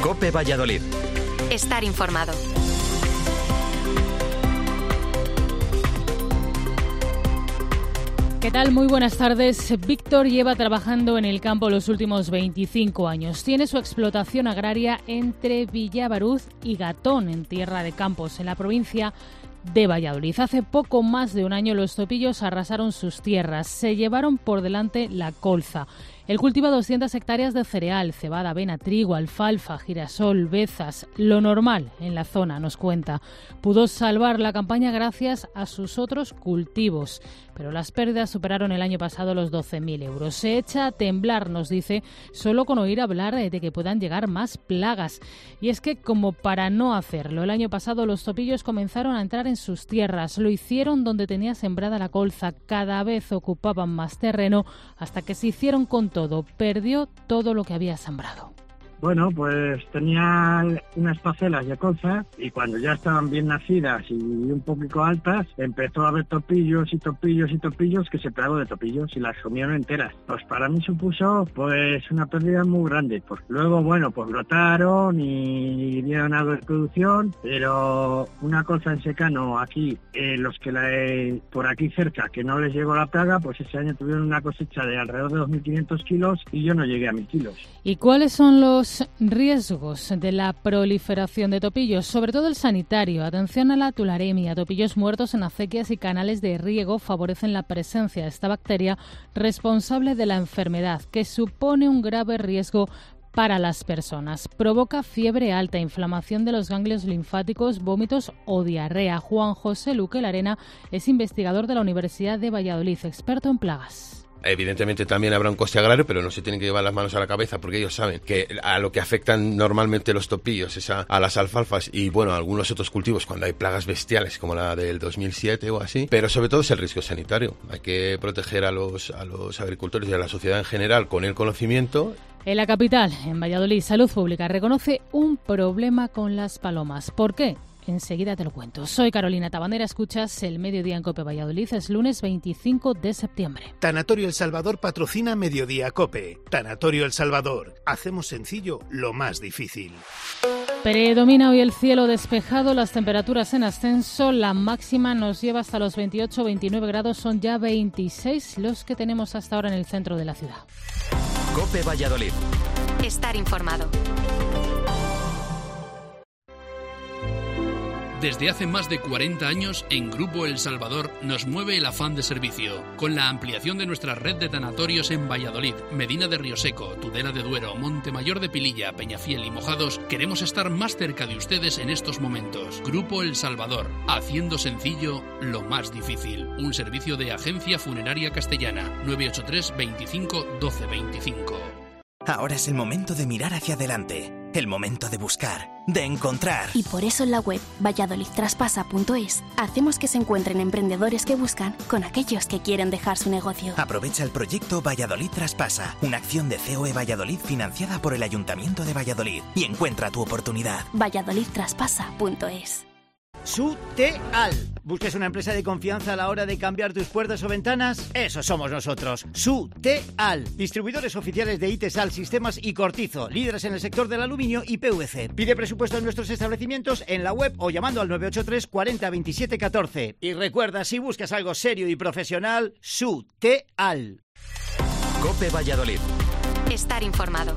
COPE Valladolid. Estar informado. ¿Qué tal? Muy buenas tardes. Víctor lleva trabajando en el campo los últimos 25 años. Tiene su explotación agraria entre Villabaruz y Gatón, en Tierra de Campos, en la provincia de Valladolid. Hace poco más de un año los topillos arrasaron sus tierras. Se llevaron por delante la colza. Él cultiva 200 hectáreas de cereal, cebada, avena, trigo, alfalfa, girasol, bezas. Lo normal en la zona, nos cuenta. Pudo salvar la campaña gracias a sus otros cultivos, pero las pérdidas superaron el año pasado los 12.000 euros. Se echa a temblar, nos dice, solo con oír hablar de que puedan llegar más plagas. Y es que, como para no hacerlo, el año pasado los topillos comenzaron a entrar en sus tierras. Lo hicieron donde tenía sembrada la colza. Cada vez ocupaban más terreno hasta que se hicieron con todo. Perdió todo lo que había sembrado. Bueno, pues tenía unas parcelas de colza y cuando ya estaban bien nacidas y un poquito altas, empezó a haber topillos que se plagó de topillos y las comieron enteras. Pues para mí supuso pues una pérdida muy grande. Pues luego, bueno, pues brotaron y dieron algo de producción, pero una colza en secano aquí, los que por aquí cerca, que no les llegó la plaga, pues ese año tuvieron una cosecha de alrededor de 2.500 kilos y yo no llegué a 1.000 kilos. ¿Y cuáles son los riesgos de la proliferación de topillos? Sobre todo el sanitario. Atención a la tularemia. Topillos muertos en acequias y canales de riego favorecen la presencia de esta bacteria responsable de la enfermedad, que supone un grave riesgo para las personas. Provoca fiebre alta, inflamación de los ganglios linfáticos, vómitos o diarrea. Juan José Luque Larena es investigador de la Universidad de Valladolid, experto en plagas. Evidentemente también habrá un coste agrario, pero no se tienen que llevar las manos a la cabeza porque ellos saben que a lo que afectan normalmente los topillos es a las alfalfas y bueno, a algunos otros cultivos cuando hay plagas bestiales como la del 2007 o así, pero sobre todo es el riesgo sanitario. Hay que proteger a los agricultores y a la sociedad en general con el conocimiento. En la capital, en Valladolid, Salud Pública reconoce un problema con las palomas. ¿Por qué? Enseguida te lo cuento. Soy Carolina Tabanera, escuchas El Mediodía en COPE Valladolid. Es lunes 25 de septiembre. Tanatorio El Salvador patrocina Mediodía COPE. Tanatorio El Salvador. Hacemos sencillo lo más difícil. Predomina hoy el cielo despejado, las temperaturas en ascenso. La máxima nos lleva hasta los 28-29 grados. Son ya 26 los que tenemos hasta ahora en el centro de la ciudad. COPE Valladolid. Estar informado. Desde hace más de 40 años, en Grupo El Salvador nos mueve el afán de servicio. Con la ampliación de nuestra red de tanatorios en Valladolid, Medina de Rioseco, Tudela de Duero, Montemayor de Pililla, Peñafiel y Mojados, queremos estar más cerca de ustedes en estos momentos. Grupo El Salvador, haciendo sencillo lo más difícil. Un servicio de Agencia Funeraria Castellana, 983 25 12 25. Ahora es el momento de mirar hacia adelante, el momento de buscar, de encontrar. Y por eso en la web valladolidtraspasa.es hacemos que se encuentren emprendedores que buscan con aquellos que quieren dejar su negocio. Aprovecha el proyecto Valladolid Traspasa, una acción de COE Valladolid financiada por el Ayuntamiento de Valladolid, y encuentra tu oportunidad. valladolidtraspasa.es. Suteal. ¿Buscas una empresa de confianza a la hora de cambiar tus puertas o ventanas? Eso somos nosotros. Suteal. Distribuidores oficiales de Itesal, Sistemas y Cortizo. Líderes en el sector del aluminio y PVC. Pide presupuesto en nuestros establecimientos en la web o llamando al 983 40 27 14. Y recuerda, si buscas algo serio y profesional, Suteal. COPE Valladolid. Estar informado.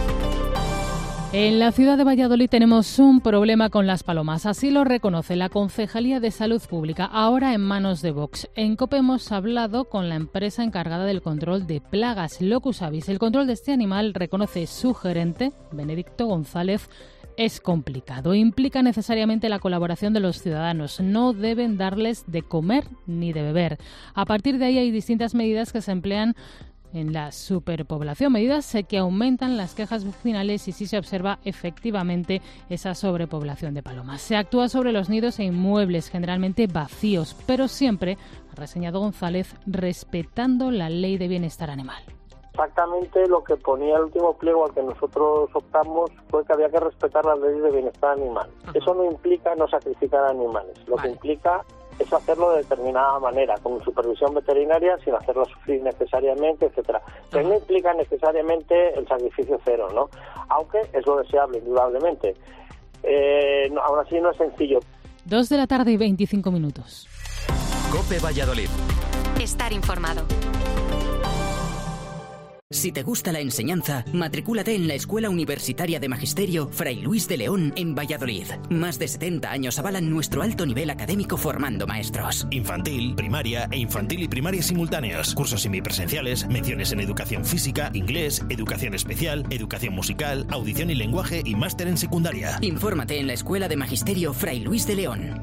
En la ciudad de Valladolid tenemos un problema con las palomas. Así lo reconoce la Concejalía de Salud Pública, ahora en manos de Vox. En COPE hemos hablado con la empresa encargada del control de plagas, Locus Avis. El control de este animal, reconoce su gerente, Benedicto González, es complicado. Implica necesariamente la colaboración de los ciudadanos. No deben darles de comer ni de beber. A partir de ahí hay distintas medidas que se emplean en la superpoblación, medidas que aumentan las quejas vecinales y sí se observa efectivamente esa sobrepoblación de palomas. Se actúa sobre los nidos e inmuebles, generalmente vacíos, pero siempre, ha reseñado González, respetando la ley de bienestar animal. Exactamente lo que ponía el último pliego al que nosotros optamos fue que había que respetar las leyes de bienestar animal. Eso no implica no sacrificar animales, lo que implica es hacerlo de determinada manera, con supervisión veterinaria, sin hacerlo sufrir necesariamente, etcétera. Que no implica necesariamente el sacrificio cero, ¿no? Aunque es lo deseable, indudablemente. Aún así no es sencillo. 2:25 p.m. COPE Valladolid. Estar informado. Si te gusta la enseñanza, matricúlate en la Escuela Universitaria de Magisterio Fray Luis de León en Valladolid. Más de 70 años avalan nuestro alto nivel académico formando maestros. Infantil, primaria e infantil y primaria simultáneas. Cursos semipresenciales, menciones en educación física, inglés, educación especial, educación musical, audición y lenguaje y máster en secundaria. Infórmate en la Escuela de Magisterio Fray Luis de León.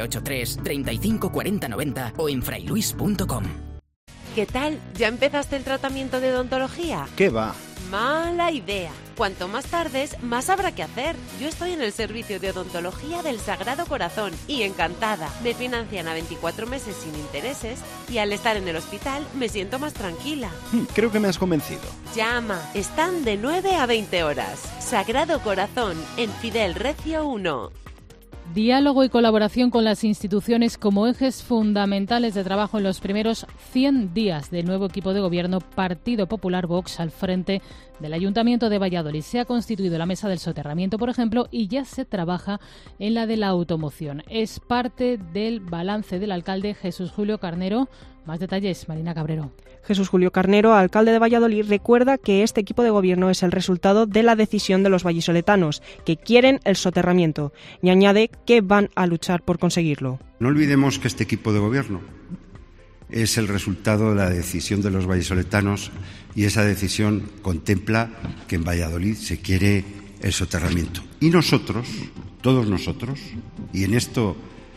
983 35 40 90 o en frayluis.com. ¿Qué tal? ¿Ya empezaste el tratamiento de odontología? ¿Qué va? Mala idea. Cuanto más tardes, más habrá que hacer. Yo estoy en el servicio de odontología del Sagrado Corazón y encantada. Me financian a 24 meses sin intereses y al estar en el hospital me siento más tranquila. Creo que me has convencido. Llama. Están de 9 a 20 horas. Sagrado Corazón, en Fidel Recio 1. Diálogo y colaboración con las instituciones como ejes fundamentales de trabajo en los primeros 100 días del nuevo equipo de gobierno Partido Popular Vox al frente del Ayuntamiento de Valladolid. Se ha constituido la mesa del soterramiento, por ejemplo, y ya se trabaja en la de la automoción. Es parte del balance del alcalde Jesús Julio Carnero. Más detalles, Marina Cabrero. Jesús Julio Carnero, alcalde de Valladolid, recuerda que este equipo de gobierno es el resultado de la decisión de los vallisoletanos, que quieren el soterramiento, y añade que van a luchar por conseguirlo. No olvidemos que este equipo de gobierno es el resultado de la decisión de los vallisoletanos y esa decisión contempla que en Valladolid se quiere el soterramiento. Y nosotros, todos nosotros, y en esto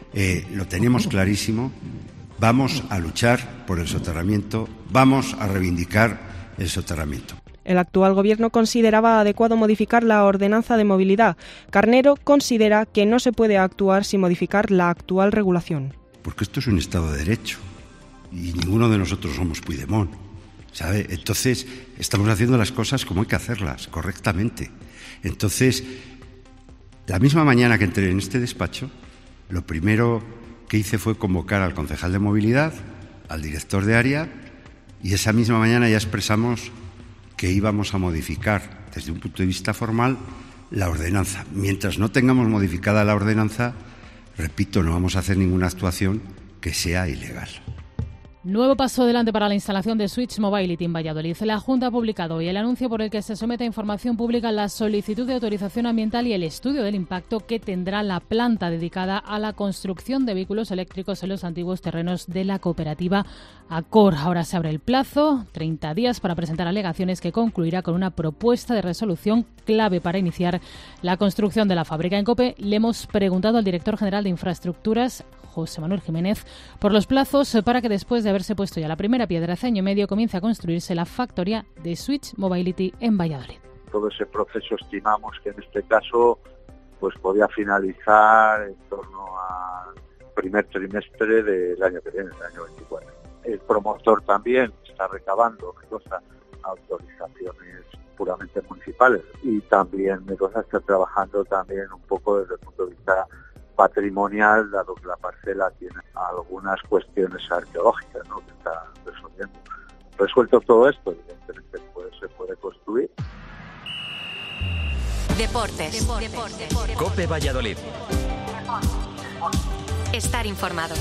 lo tenemos clarísimo, vamos a luchar por el soterramiento, vamos a reivindicar el soterramiento. El actual gobierno consideraba adecuado modificar la ordenanza de movilidad. Carnero considera que no se puede actuar sin modificar la actual regulación. Porque esto es un Estado de Derecho y ninguno de nosotros somos Puigdemont, ¿sabe? Entonces, estamos haciendo las cosas como hay que hacerlas, correctamente. Entonces, la misma mañana que entré en este despacho, lo primero que hice fue convocar al concejal de movilidad, al director de área, y esa misma mañana ya expresamos que íbamos a modificar desde un punto de vista formal la ordenanza. Mientras no tengamos modificada la ordenanza, repito, no vamos a hacer ninguna actuación que sea ilegal. Nuevo paso adelante para la instalación de Switch Mobility en Valladolid. La Junta ha publicado hoy el anuncio por el que se somete a información pública la solicitud de autorización ambiental y el estudio del impacto que tendrá la planta dedicada a la construcción de vehículos eléctricos en los antiguos terrenos de la cooperativa Acor. Ahora se abre el plazo, 30 días, para presentar alegaciones que concluirá con una propuesta de resolución clave para iniciar la construcción de la fábrica. En COPE le hemos preguntado al director general de Infraestructuras, José Manuel Jiménez, por los plazos para que después de haberse puesto ya la primera piedra hace año y medio comience a construirse la factoría de Switch Mobility en Valladolid. Todo ese proceso estimamos que en este caso pues podía finalizar en torno al primer trimestre del año que viene, el año 24. El promotor también está recabando autorizaciones puramente municipales y también está trabajando también un poco desde el punto de vista patrimonial, dado que la parcela tiene algunas cuestiones arqueológicas, ¿no?, que está resolviendo. Resuelto todo esto, evidentemente se puede construir. Deportes. COPE Valladolid. Estar informado.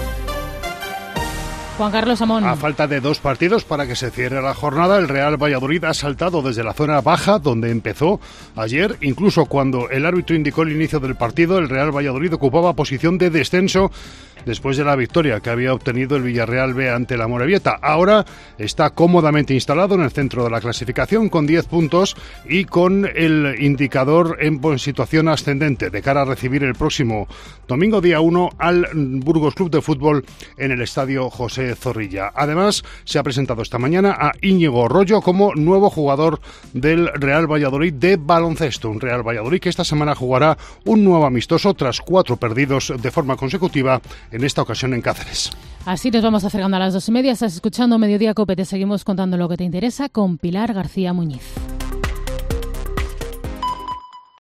Juan Carlos Amón. A falta de 2 partidos para que se cierre la jornada, el Real Valladolid ha saltado desde la zona baja donde empezó ayer. Incluso cuando el árbitro indicó el inicio del partido, el Real Valladolid ocupaba posición de descenso después de la victoria que había obtenido el Villarreal B ante la Morevieta. Ahora está cómodamente instalado en el centro de la clasificación con 10 puntos y con el indicador en situación ascendente de cara a recibir el próximo domingo día 1 al Burgos Club de Fútbol en el estadio José Zorrilla. Además, se ha presentado esta mañana a Íñigo Rollo como nuevo jugador del Real Valladolid de baloncesto. Un Real Valladolid que esta semana jugará un nuevo amistoso tras 4 perdidos de forma consecutiva, en esta ocasión en Cáceres. Así nos vamos acercando a las 2:30. Estás escuchando Mediodía COPE. Te seguimos contando lo que te interesa con Pilar García Muñiz.